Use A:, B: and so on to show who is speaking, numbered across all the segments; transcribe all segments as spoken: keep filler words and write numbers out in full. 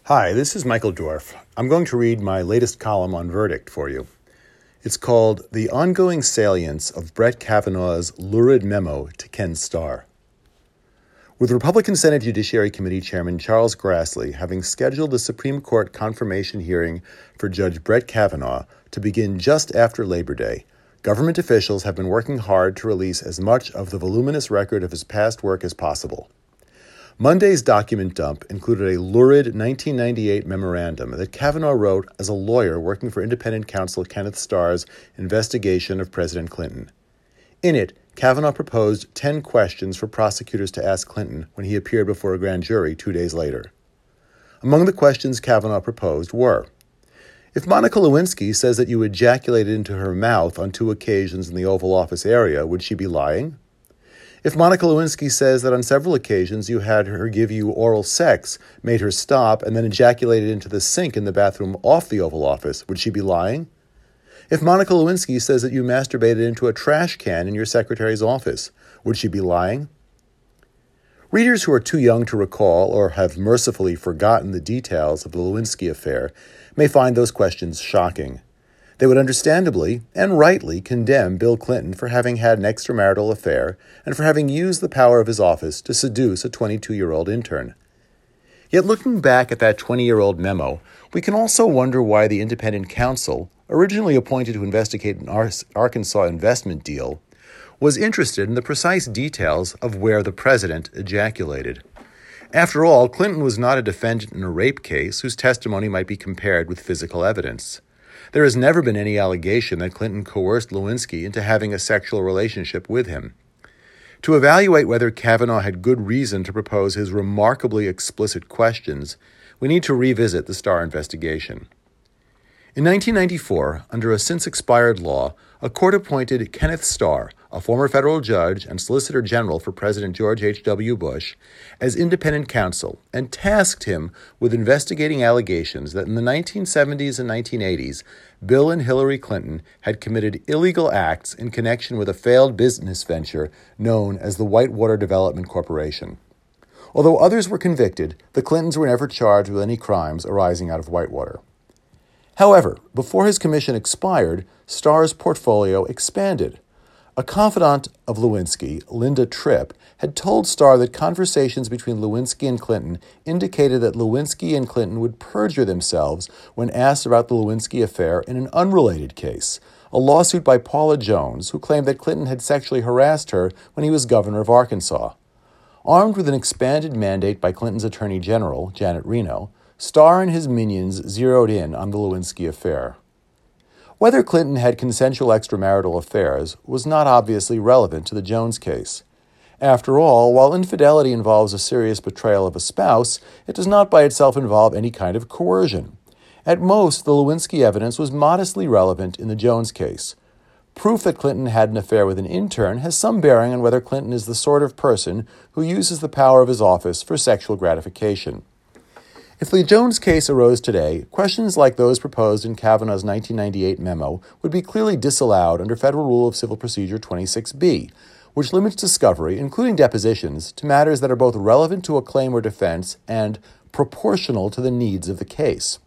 A: Hi, this is Michael Dorf. I'm going to read my latest column on Verdict for you. It's called The Ongoing Salience of Brett Kavanaugh's Lurid Memo to Ken Starr. With Republican Senate Judiciary Committee Chairman Charles Grassley having scheduled a Supreme Court confirmation hearing for Judge Brett Kavanaugh to begin just after Labor Day, government officials have been working hard to release as much of the voluminous record of his past work as possible. Monday's document dump included a lurid nineteen ninety-eight memorandum that Kavanaugh wrote as a lawyer working for independent counsel Kenneth Starr's investigation of President Clinton. In it, Kavanaugh proposed ten questions for prosecutors to ask Clinton when he appeared before a grand jury two days later. Among the questions Kavanaugh proposed were, if Monica Lewinsky says that you ejaculated into her mouth on two occasions in the Oval Office area, would she be lying? If Monica Lewinsky says that on several occasions you had her give you oral sex, made her stop, and then ejaculated into the sink in the bathroom off the Oval Office, would she be lying? If Monica Lewinsky says that you masturbated into a trash can in your secretary's office, would she be lying? Readers who are too young to recall or have mercifully forgotten the details of the Lewinsky affair may find those questions shocking. They would understandably and rightly condemn Bill Clinton for having had an extramarital affair and for having used the power of his office to seduce a twenty-two-year-old intern. Yet looking back at that twenty-year-old memo, we can also wonder why the independent counsel, originally appointed to investigate an Arkansas investment deal, was interested in the precise details of where the president ejaculated. After all, Clinton was not a defendant in a rape case whose testimony might be compared with physical evidence. There has never been any allegation that Clinton coerced Lewinsky into having a sexual relationship with him. To evaluate whether Kavanaugh had good reason to propose his remarkably explicit questions, we need to revisit the Starr investigation. In nineteen ninety-four, under a since-expired law, a court appointed Kenneth Starr, a former federal judge and Solicitor General for President George H W. Bush, as independent counsel and tasked him with investigating allegations that in the nineteen seventies and nineteen eighties, Bill and Hillary Clinton had committed illegal acts in connection with a failed business venture known as the Whitewater Development Corporation. Although others were convicted, the Clintons were never charged with any crimes arising out of Whitewater. However, before his commission expired, Starr's portfolio expanded. A confidant of Lewinsky, Linda Tripp, had told Starr that conversations between Lewinsky and Clinton indicated that Lewinsky and Clinton would perjure themselves when asked about the Lewinsky affair in an unrelated case, a lawsuit by Paula Jones, who claimed that Clinton had sexually harassed her when he was governor of Arkansas. Armed with an expanded mandate by Clinton's Attorney General, Janet Reno, Starr and his minions zeroed in on the Lewinsky affair. Whether Clinton had consensual extramarital affairs was not obviously relevant to the Jones case. After all, while infidelity involves a serious betrayal of a spouse, it does not by itself involve any kind of coercion. At most, the Lewinsky evidence was modestly relevant in the Jones case. Proof that Clinton had an affair with an intern has some bearing on whether Clinton is the sort of person who uses the power of his office for sexual gratification. If the Jones case arose today, questions like those proposed in Kavanaugh's nineteen ninety-eight memo would be clearly disallowed under Federal Rule of Civil Procedure twenty-six B, which limits discovery, including depositions, to matters that are both relevant to a claim or defense and proportional to the needs of the case.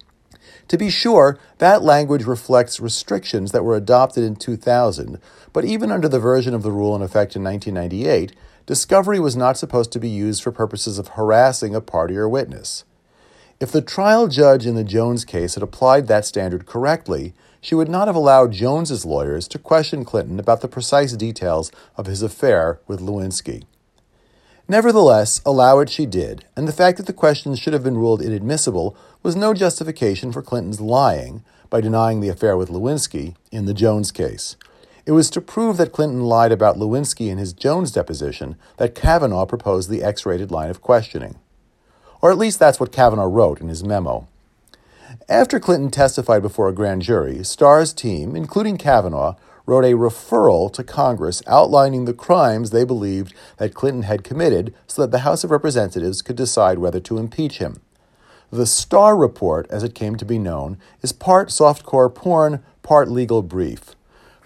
A: To be sure, that language reflects restrictions that were adopted in two thousand, but even under the version of the rule in effect in nineteen ninety-eight, discovery was not supposed to be used for purposes of harassing a party or witness. If the trial judge in the Jones case had applied that standard correctly, she would not have allowed Jones's lawyers to question Clinton about the precise details of his affair with Lewinsky. Nevertheless, allow it she did, and the fact that the questions should have been ruled inadmissible was no justification for Clinton's lying by denying the affair with Lewinsky in the Jones case. It was to prove that Clinton lied about Lewinsky in his Jones deposition that Kavanaugh proposed the X-rated line of questioning. Or at least that's what Kavanaugh wrote in his memo. After Clinton testified before a grand jury, Starr's team, including Kavanaugh, wrote a referral to Congress outlining the crimes they believed that Clinton had committed so that the House of Representatives could decide whether to impeach him. The Starr Report, as it came to be known, is part softcore porn, part legal brief.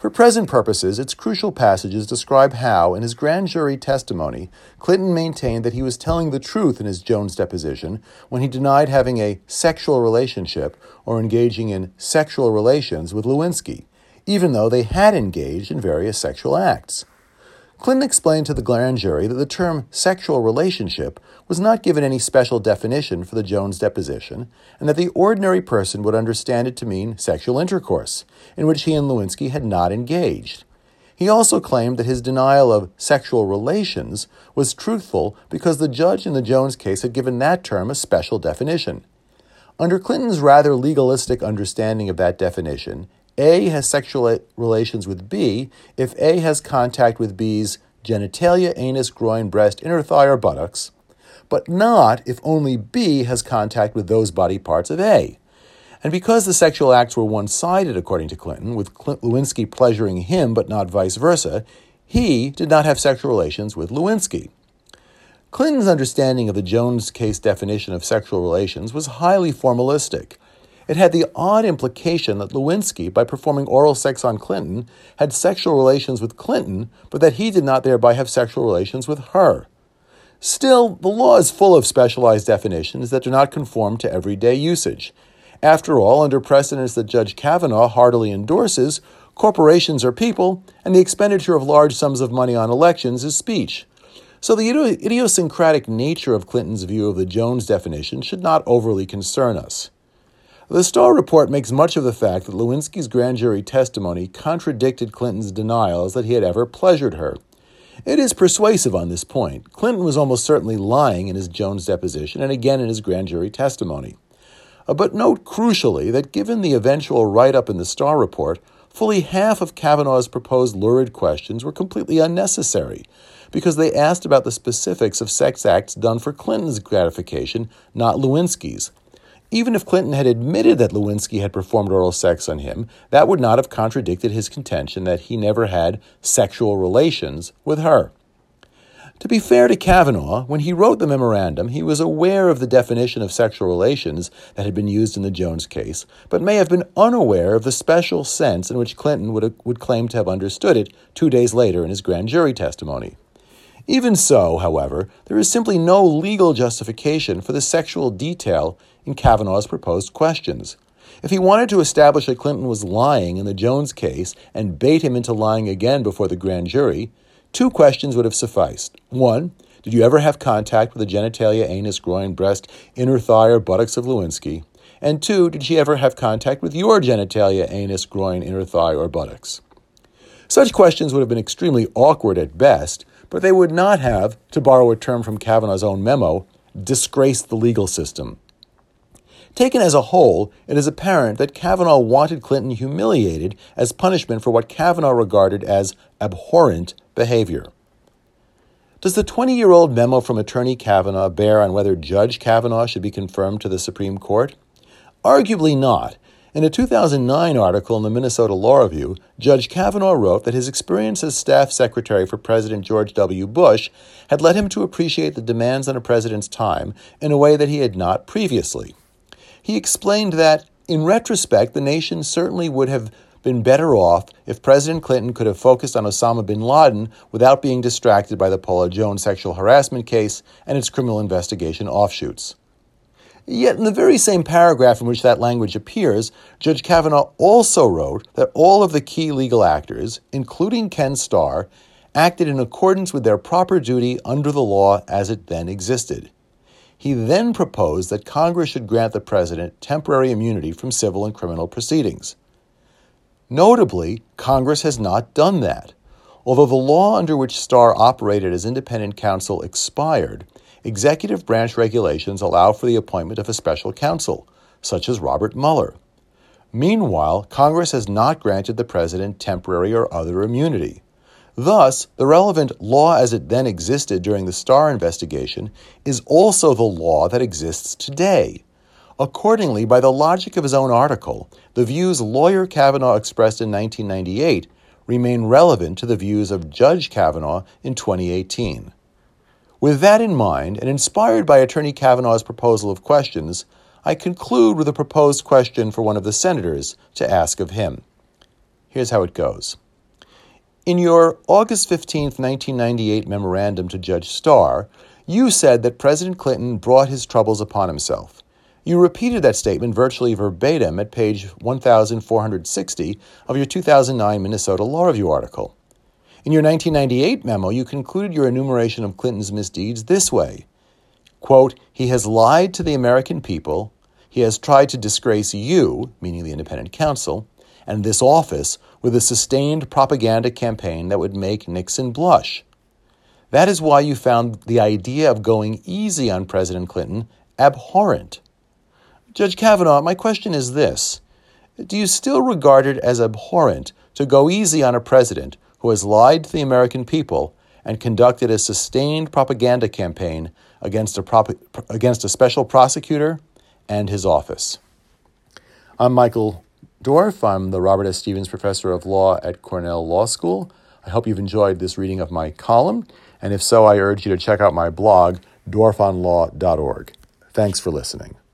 A: For present purposes, its crucial passages describe how, in his grand jury testimony, Clinton maintained that he was telling the truth in his Jones deposition when he denied having a sexual relationship or engaging in sexual relations with Lewinsky, even though they had engaged in various sexual acts. Clinton explained to the grand jury that the term sexual relationship was not given any special definition for the Jones deposition, and that the ordinary person would understand it to mean sexual intercourse, in which he and Lewinsky had not engaged. He also claimed that his denial of sexual relations was truthful because the judge in the Jones case had given that term a special definition. Under Clinton's rather legalistic understanding of that definition, A has sexual relations with B if A has contact with B's genitalia, anus, groin, breast, inner thigh, or buttocks, but not if only B has contact with those body parts of A. And because the sexual acts were one-sided, according to Clinton, with Lewinsky pleasuring him but not vice versa, he did not have sexual relations with Lewinsky. Clinton's understanding of the Jones case definition of sexual relations was highly formalistic. It had the odd implication that Lewinsky, by performing oral sex on Clinton, had sexual relations with Clinton, but that he did not thereby have sexual relations with her. Still, the law is full of specialized definitions that do not conform to everyday usage. After all, under precedents that Judge Kavanaugh heartily endorses, corporations are people, and the expenditure of large sums of money on elections is speech. So the idiosyncratic nature of Clinton's view of the Jones definition should not overly concern us. The Starr report makes much of the fact that Lewinsky's grand jury testimony contradicted Clinton's denials that he had ever pleasured her. It is persuasive on this point. Clinton was almost certainly lying in his Jones deposition and again in his grand jury testimony. Uh, but note crucially that given the eventual write-up in the Starr report, fully half of Kavanaugh's proposed lurid questions were completely unnecessary because they asked about the specifics of sex acts done for Clinton's gratification, not Lewinsky's. Even if Clinton had admitted that Lewinsky had performed oral sex on him, that would not have contradicted his contention that he never had sexual relations with her. To be fair to Kavanaugh, when he wrote the memorandum, he was aware of the definition of sexual relations that had been used in the Jones case, but may have been unaware of the special sense in which Clinton would, would claim to have understood it two days later in his grand jury testimony. Even so, however, there is simply no legal justification for the sexual detail in Kavanaugh's proposed questions. If he wanted to establish that Clinton was lying in the Jones case and bait him into lying again before the grand jury, two questions would have sufficed. One, did you ever have contact with the genitalia, anus, groin, breast, inner thigh, or buttocks of Lewinsky? And two, did she ever have contact with your genitalia, anus, groin, inner thigh, or buttocks? Such questions would have been extremely awkward at best, but they would not have, to borrow a term from Kavanaugh's own memo, disgraced the legal system. Taken as a whole, it is apparent that Kavanaugh wanted Clinton humiliated as punishment for what Kavanaugh regarded as abhorrent behavior. Does the twenty-year-old memo from Attorney Kavanaugh bear on whether Judge Kavanaugh should be confirmed to the Supreme Court? Arguably not. In a two thousand nine article in the Minnesota Law Review, Judge Kavanaugh wrote that his experience as staff secretary for President George W. Bush had led him to appreciate the demands on a president's time in a way that he had not previously. He explained that, in retrospect, the nation certainly would have been better off if President Clinton could have focused on Osama bin Laden without being distracted by the Paula Jones sexual harassment case and its criminal investigation offshoots. Yet in the very same paragraph in which that language appears, Judge Kavanaugh also wrote that all of the key legal actors, including Ken Starr, acted in accordance with their proper duty under the law as it then existed. He then proposed that Congress should grant the president temporary immunity from civil and criminal proceedings. Notably, Congress has not done that. Although the law under which Starr operated as independent counsel expired, executive branch regulations allow for the appointment of a special counsel, such as Robert Mueller. Meanwhile, Congress has not granted the president temporary or other immunity. Thus, the relevant law as it then existed during the Starr investigation is also the law that exists today. Accordingly, by the logic of his own article, the views lawyer Kavanaugh expressed in nineteen ninety-eight remain relevant to the views of Judge Kavanaugh in twenty eighteen. With that in mind, and inspired by Attorney Kavanaugh's proposal of questions, I conclude with a proposed question for one of the senators to ask of him. Here's how it goes. In your August fifteenth, nineteen ninety-eight memorandum to Judge Starr, you said that President Clinton brought his troubles upon himself. You repeated that statement virtually verbatim at page one thousand four hundred sixty of your two thousand nine Minnesota Law Review article. In your nineteen ninety-eight memo, you concluded your enumeration of Clinton's misdeeds this way, quote, "He has lied to the American people, he has tried to disgrace you," meaning the independent counsel, "and this office with a sustained propaganda campaign that would make Nixon blush. That is why you found the idea of going easy on President Clinton abhorrent." Judge Kavanaugh, my question is this. Do you still regard it as abhorrent to go easy on a president who has lied to the American people and conducted a sustained propaganda campaign against a, prop- against a special prosecutor and his office? I'm Michael Dorf. I'm the Robert S. Stevens Professor of Law at Cornell Law School. I hope you've enjoyed this reading of my column, and if so, I urge you to check out my blog, dorf on law dot org. Thanks for listening.